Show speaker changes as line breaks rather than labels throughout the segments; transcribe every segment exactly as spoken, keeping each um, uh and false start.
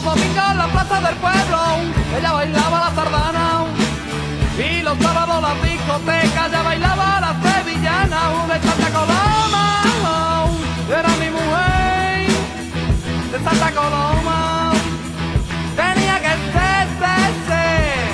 domingos en la plaza del pueblo ella bailaba la sardana, y los sábados las discotecas ella bailaba la sevillana. De Santa Coloma era mi mujer, de Santa Coloma tenía que ser, ser, ser.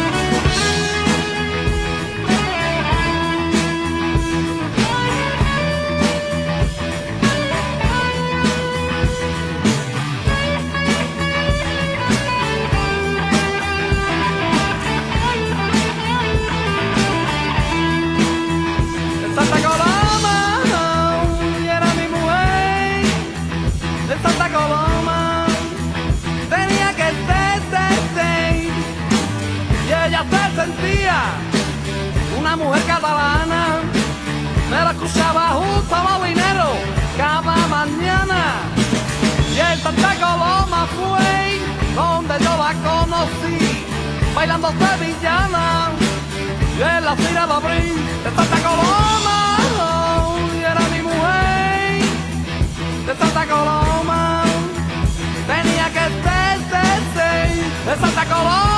Santa Coloma, y era mi mujer, de Santa Coloma, tenía que ser, ser, ser, y ella se sentía una mujer catalana, me la escuchaba justo a molinero cada mañana, y en Santa Coloma fue donde yo la conocí, bailando sevillana, y en la fila de abril de Santa Coloma, y era mi mujer, de Santa Coloma, tenía que ser, ser, ser, de Santa Coloma.